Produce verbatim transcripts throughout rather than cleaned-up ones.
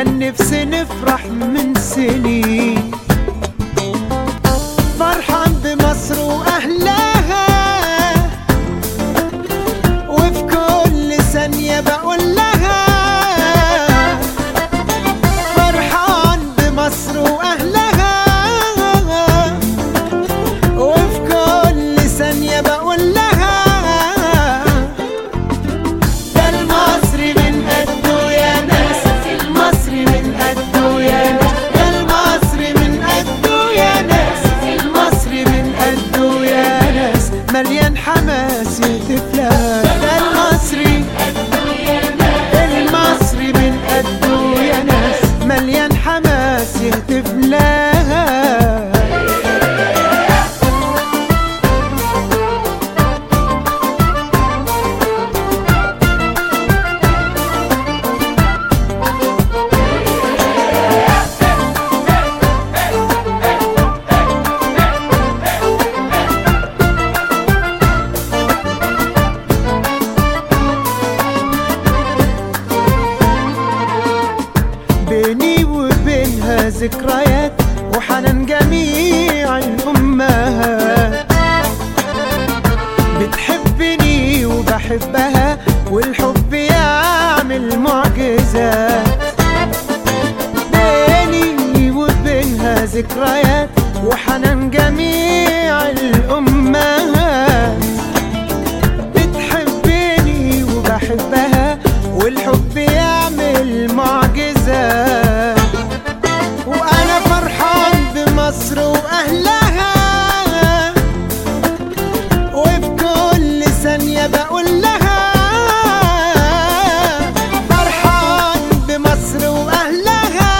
كان نفسي نفرح من سنين. فرحان بمصر وأهلها، وفي كل ثانية بقول لها فرحان بمصر وأهلها، وفي كل ثانية بقول لها ده المصري من قده يا ناس، المصري من قده يا ناس، ده المصري من قده يا ناس، المصري من قده يا ناس، مليان حماس يهتف لها. ده المصري المصري من قده يا ناس، مليان حماس يهتف لها. بيني وبينها ذكريات وحنان جميع الأمهات، بتحبني وبحبها والحب يعمل معجزات. بيني وبينها ذكريات وحنان جميع الأمهات، بتحبني وبحبها والحب يعمل معجزات. وأنا فرحان بمصر وأهلها، وفي كل ثانية بقول لها فرحان بمصر وأهلها،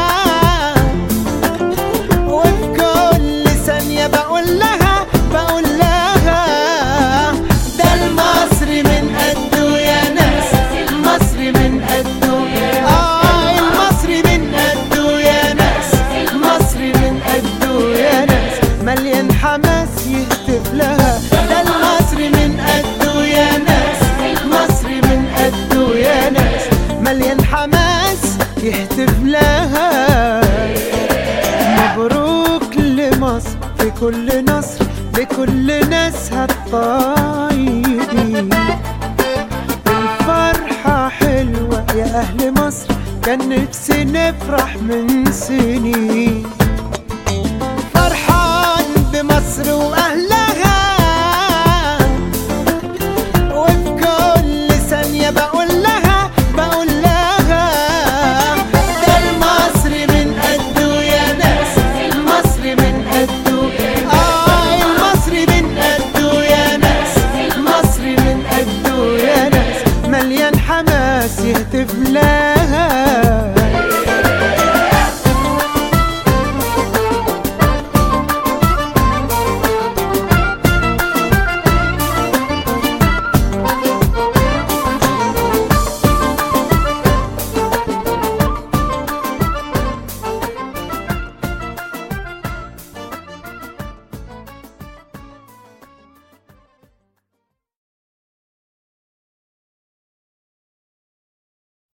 وفي كل ثانية بقول لها بقول لها ده المصري من قده يا ناس، المصري من قده آه المصري من قده يا ناس، المصري من قده يا ناس، مليان حماس يهتف لها. ده المصري من قده يا ناس، المصري من قده يا ناس، مليان حماس يهتف لها. مبروك لمصر في كل نصر، لكل ناسها الطيبين. الفرحة حلوة يا أهل مصر، كان نفسي نفرح من سنين. فرحان بمصر وأهلها، وفي كل ثانية بقول لها بقول لها ده المصري من قده يا ناس، المصري من قده آه المصري من قده يا ناس، المصري من قده يا ناس، مليان حماس يهتف لها.